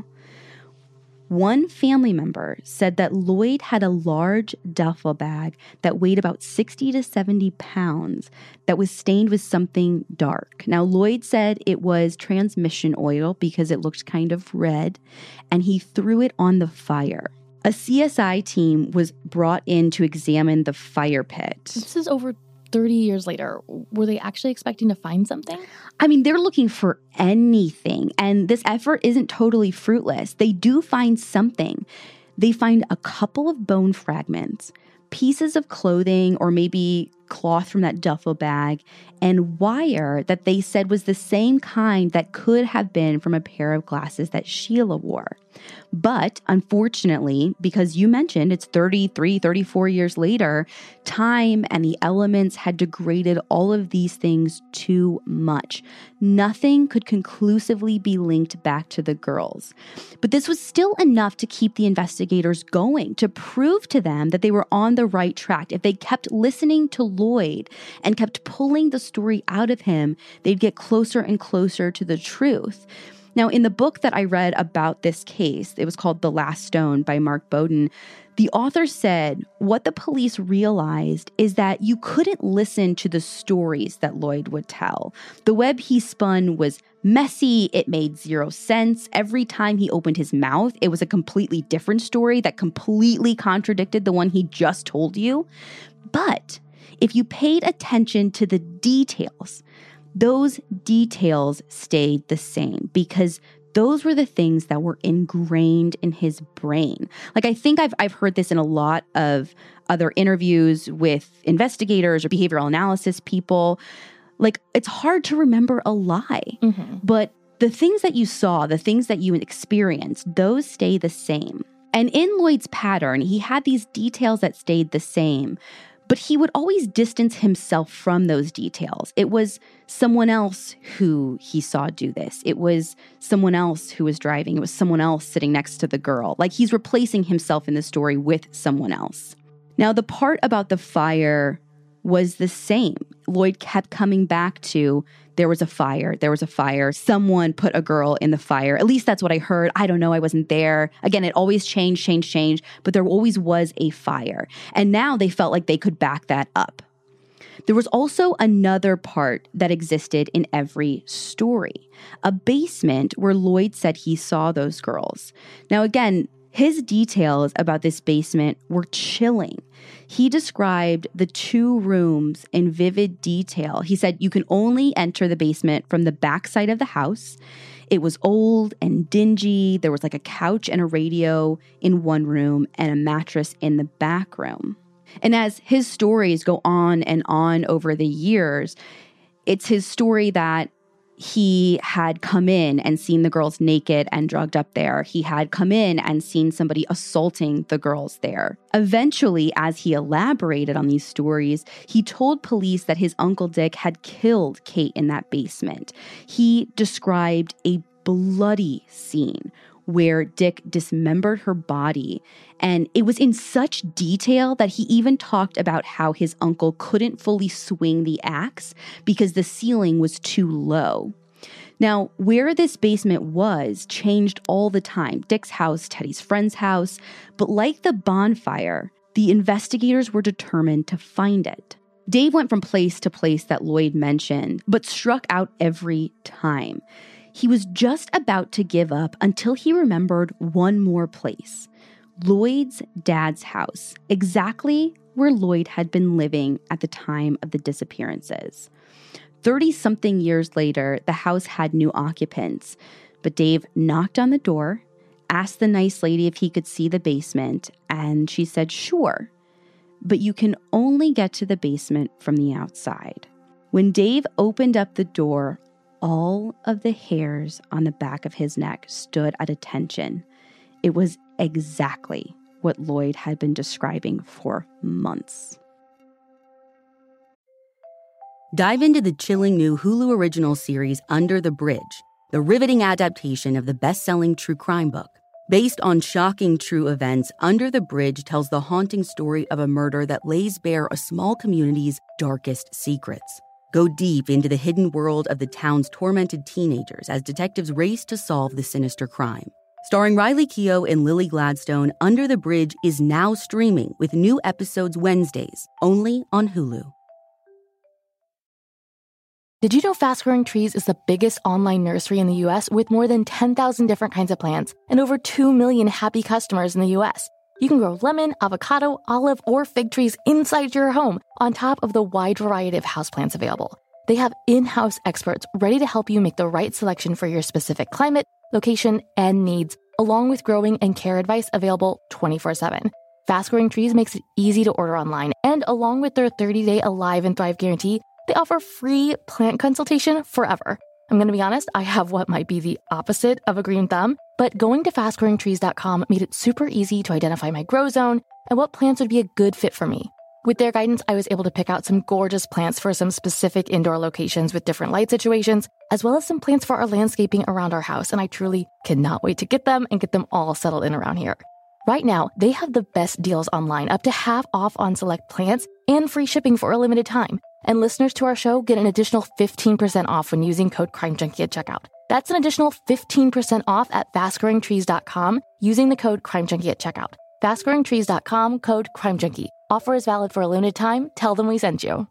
S5: One family member said that Lloyd had a large duffel bag that weighed about 60 to 70 pounds that was stained with something dark. Now, Lloyd said it was transmission oil because it looked kind of red, and he threw it on the fire. A CSI team was brought in to examine the fire pit.
S4: This is over 30 years later. Were they actually expecting to find something?
S5: I mean, they're looking for anything, and this effort isn't totally fruitless. They do find something. They find a couple of bone fragments, pieces of clothing, or maybe cloth from that duffel bag, and wire that they said was the same kind that could have been from a pair of glasses that Sheila wore. But unfortunately, because you mentioned it's 33, 34 years later, time and the elements had degraded all of these things too much. Nothing could conclusively be linked back to the girls. But this was still enough to keep the investigators going, to prove to them that they were on the right track. If they kept listening to Lloyd and kept pulling the story out of him, they'd get closer and closer to the truth. Now, in the book that I read about this case, it was called The Last Stone by Mark Bowden, the author said what the police realized is that you couldn't listen to the stories that Lloyd would tell. The web he spun was messy. It made zero sense. Every time he opened his mouth, it was a completely different story that completely contradicted the one he just told you. But if you paid attention to the details, those details stayed the same because those were the things that were ingrained in his brain. Like, I think I've heard this in a lot of other interviews with investigators or behavioral analysis people. Like, it's hard to remember a lie, but the things that you saw, the things that you experienced, those stay the same. And in Lloyd's pattern, he had these details that stayed the same, but he would always distance himself from those details. It was someone else who he saw do this. It was someone else who was driving. It was someone else sitting next to the girl. Like, he's replacing himself in the story with someone else. Now, the part about the fire was the same. Lloyd kept coming back to, there was a fire, someone put a girl in the fire. At least that's what I heard. I don't know, I wasn't there. Again, it always changed, but there always was a fire. And now they felt like they could back that up. There was also another part that existed in every story, a basement where Lloyd said he saw those girls. Now, again, His details about this basement were chilling. He described the 2 rooms in vivid detail. He said you can only enter the basement from the backside of the house. It was old and dingy. There was like a couch and a radio in one room and a mattress in the back room. And as his stories go on and on over the years, it's his story that he had come in and seen the girls naked and drugged up there. He had come in and seen somebody assaulting the girls there. Eventually, as he elaborated on these stories, he told police that his Uncle Dick had killed Kate in that basement. He described a bloody scene where Dick dismembered her body. And it was in such detail that he even talked about how his uncle couldn't fully swing the axe because the ceiling was too low. Now, where this basement was changed all the time. Dick's house, Teddy's friend's house. But like the bonfire, the investigators were determined to find it. Dave went from place to place that Lloyd mentioned, but struck out every time. He was just about to give up until he remembered one more place. Lloyd's dad's house, exactly where Lloyd had been living at the time of the disappearances. 30-something years later, the house had new occupants, but Dave knocked on the door, asked the nice lady if he could see the basement, and she said, sure, but you can only get to the basement from the outside. When Dave opened up the door, all of the hairs on the back of his neck stood at attention. It was exactly what Lloyd had been describing for months.
S6: Dive into the chilling new Hulu original series Under the Bridge, the riveting adaptation of the best-selling true crime book. Based on shocking true events, Under the Bridge tells the haunting story of a murder that lays bare a small community's darkest secrets. Go deep into the hidden world of the town's tormented teenagers as detectives race to solve the sinister crime. Starring Riley Keough and Lily Gladstone, Under the Bridge is now streaming with new episodes Wednesdays, only on Hulu.
S4: Did you know Fast Growing Trees is the biggest online nursery in the U.S. with more than 10,000 different kinds of plants and over 2 million happy customers in the U.S.? You can grow lemon, avocado, olive, or fig trees inside your home on top of the wide variety of houseplants available. They have in-house experts ready to help you make the right selection for your specific climate, location, and needs, along with growing and care advice available 24/7. Fast Growing Trees makes it easy to order online, and along with their 30-day Alive and Thrive guarantee, they offer free plant consultation forever. I'm going to be honest, I have what might be the opposite of a green thumb, but going to fastgrowingtrees.com made it super easy to identify my grow zone and what plants would be a good fit for me. With their guidance, I was able to pick out some gorgeous plants for some specific indoor locations with different light situations, as well as some plants for our landscaping around our house, and I truly cannot wait to get them and get them all settled in around here. Right now, they have the best deals online, up to half off on select plants and free shipping for a limited time. And listeners to our show get an additional 15% off when using code CrimeJunkie at checkout. That's an additional 15% off at fastgrowingtrees.com using the code CrimeJunkie at checkout. Fastgrowingtrees.com, code CrimeJunkie. Offer is valid for a limited time. Tell them we sent you.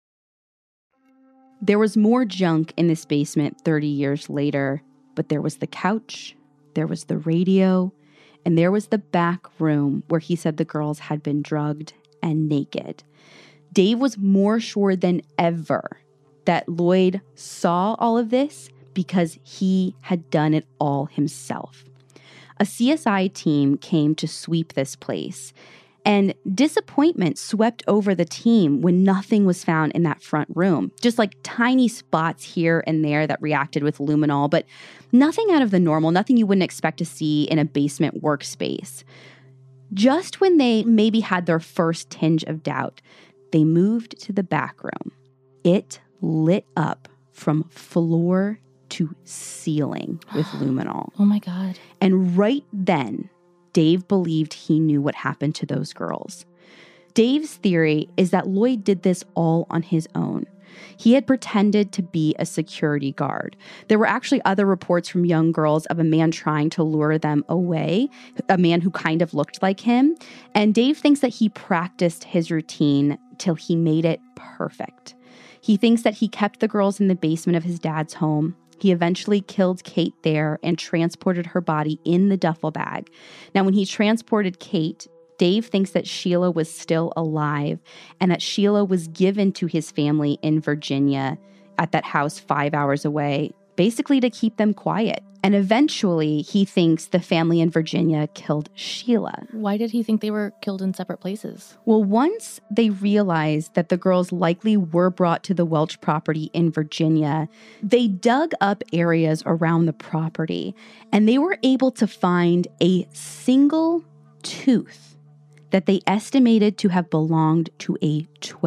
S5: There was more junk in this basement 30 years later, but there was the couch, there was the radio, and there was the back room where he said the girls had been drugged and naked. Dave was more sure than ever that Lloyd saw all of this because he had done it all himself. A CSI team came to sweep this place, and disappointment swept over the team when nothing was found in that front room. Just like tiny spots here and there that reacted with luminol, but nothing out of the normal, nothing you wouldn't expect to see in a basement workspace. Just when they maybe had their first tinge of doubt, they moved to the back room. It lit up from floor to ceiling with luminol.
S4: Oh my God.
S5: And right then, Dave believed he knew what happened to those girls. Dave's theory is that Lloyd did this all on his own. He had pretended to be a security guard. There were actually other reports from young girls of a man trying to lure them away, a man who kind of looked like him. And Dave thinks that he practiced his routine till he made it perfect. He thinks that he kept the girls in the basement of his dad's home, He eventually killed Kate there and transported her body in the duffel bag. Now, when he transported Kate, Dave thinks that Sheila was still alive and that Sheila was given to his family in Virginia at that house 5 hours away, basically to keep them quiet. And eventually, he thinks the family in Virginia killed Sheila.
S4: Why did he think they were killed in separate places?
S5: Well, once they realized that the girls likely were brought to the Welch property in Virginia, they dug up areas around the property, and they were able to find a single tooth that they estimated to have belonged to a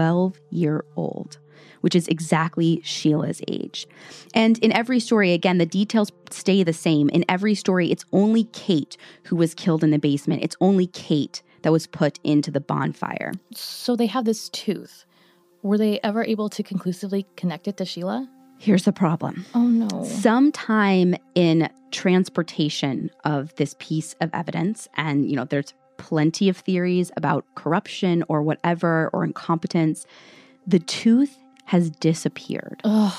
S5: 12-year-old, which is exactly Sheila's age. And in every story, again, the details stay the same. In every story, it's only Kate who was killed in the basement. It's only Kate that was put into the bonfire.
S4: So they have this tooth. Were they ever able to conclusively connect it to Sheila?
S5: Here's the problem.
S4: Oh, no.
S5: Sometime in transportation of this piece of evidence, and, there's plenty of theories about corruption or whatever, or incompetence, the tooth has disappeared.
S4: Ugh.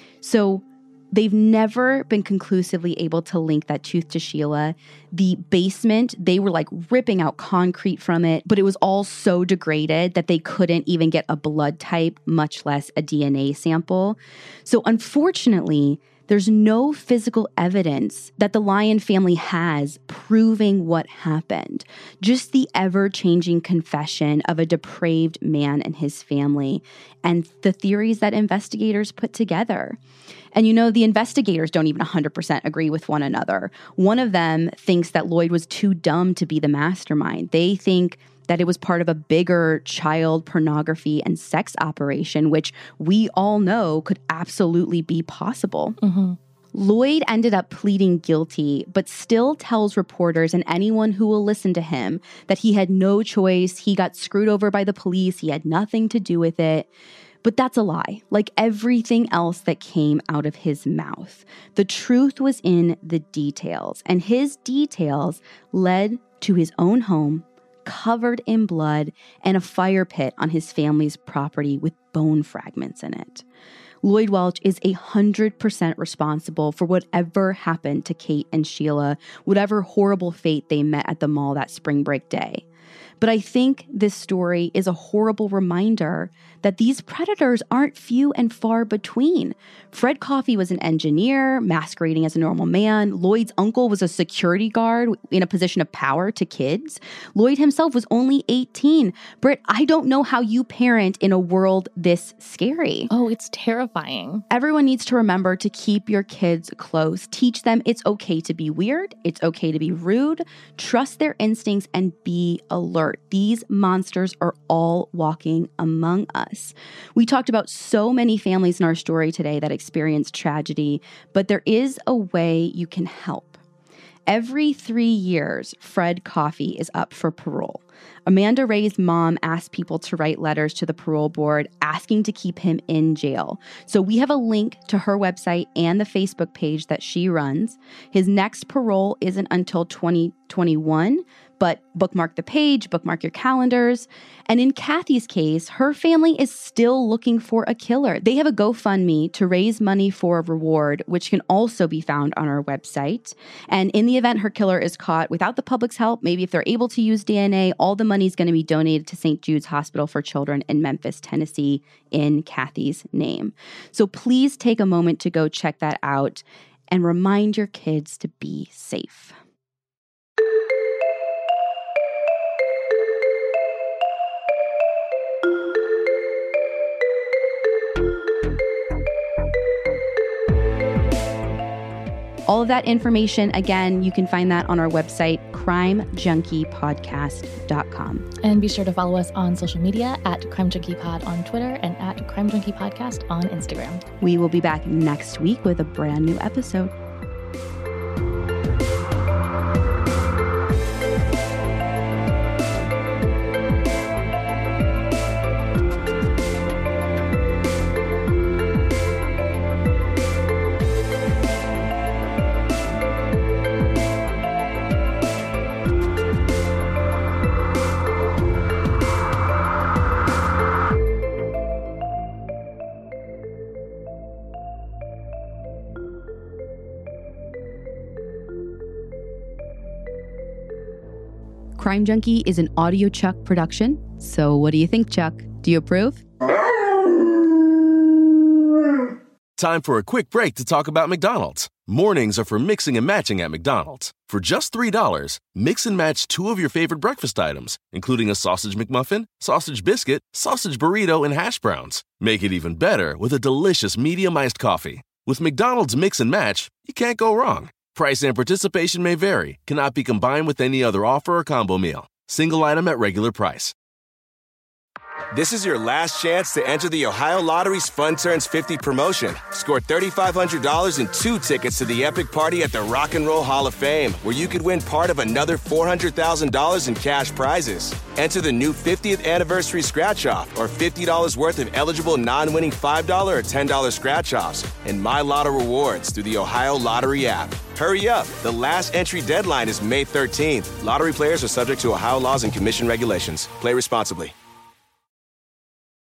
S5: So they've never been conclusively able to link that tooth to Sheila. The basement, they were like ripping out concrete from it, but it was all so degraded that they couldn't even get a blood type, much less a DNA sample. So unfortunately, there's no physical evidence that the Lyon family has proving what happened. Just the ever-changing confession of a depraved man and his family and the theories that investigators put together. And the investigators don't even 100% agree with one another. One of them thinks that Lloyd was too dumb to be the mastermind. They think that it was part of a bigger child pornography and sex operation, which we all know could absolutely be possible.
S4: Mm-hmm.
S5: Lloyd ended up pleading guilty, but still tells reporters and anyone who will listen to him that he had no choice. He got screwed over by the police. He had nothing to do with it. But that's a lie, like everything else that came out of his mouth. The truth was in the details, and his details led to his own home, covered in blood, and a fire pit on his family's property with bone fragments in it. Lloyd Welch is 100% responsible for whatever happened to Kate and Sheila, whatever horrible fate they met at the mall that spring break day. But I think this story is a horrible reminder that these predators aren't few and far between. Fred Coffey was an engineer masquerading as a normal man. Lloyd's uncle was a security guard in a position of power to kids. Lloyd himself was only 18. Britt, I don't know how you parent in a world this scary.
S4: Oh, it's terrifying.
S5: Everyone needs to remember to keep your kids close. Teach them it's okay to be weird. It's okay to be rude. Trust their instincts and be alert. These monsters are all walking among us. We talked about so many families in our story today that experienced tragedy, but there is a way you can help. Every 3 years, Fred Coffey is up for parole. Amanda Ray's mom asked people to write letters to the parole board asking to keep him in jail. So we have a link to her website and the Facebook page that she runs. His next parole isn't until 2021, but bookmark the page, bookmark your calendars. And in Kathy's case, her family is still looking for a killer. They have a GoFundMe to raise money for a reward, which can also be found on our website. And in the event her killer is caught without the public's help, maybe if they're able to use DNA, all the money is going to be donated to St. Jude's Hospital for Children in Memphis, Tennessee, in Kathy's name. So please take a moment to go check that out and remind your kids to be safe. All of that information, again, you can find that on our website, crimejunkiepodcast.com.
S4: And be sure to follow us on social media at CrimeJunkiePod on Twitter and at CrimeJunkiePodcast on Instagram.
S5: We will be back next week with a brand new episode. Crime Junkie is an Audio Chuck production. So what do you think, Chuck? Do you approve?
S7: Time for a quick break to talk about McDonald's. Mornings are for mixing and matching at McDonald's. For just $3, mix and match 2 of your favorite breakfast items, including a sausage McMuffin, sausage biscuit, sausage burrito, and hash browns. Make it even better with a delicious medium iced coffee. With McDonald's Mix and Match, you can't go wrong. Price and participation may vary. Cannot be combined with any other offer or combo meal. Single item at regular price.
S8: This is your last chance to enter the Ohio Lottery's Fun Turns 50 promotion. Score $3,500 and 2 tickets to the epic party at the Rock and Roll Hall of Fame, where you could win part of another $400,000 in cash prizes. Enter the new 50th anniversary scratch-off or $50 worth of eligible non-winning $5 or $10 scratch-offs and My Lotto rewards through the Ohio Lottery app. Hurry up. The last entry deadline is May 13th. Lottery players are subject to Ohio laws and commission regulations. Play responsibly.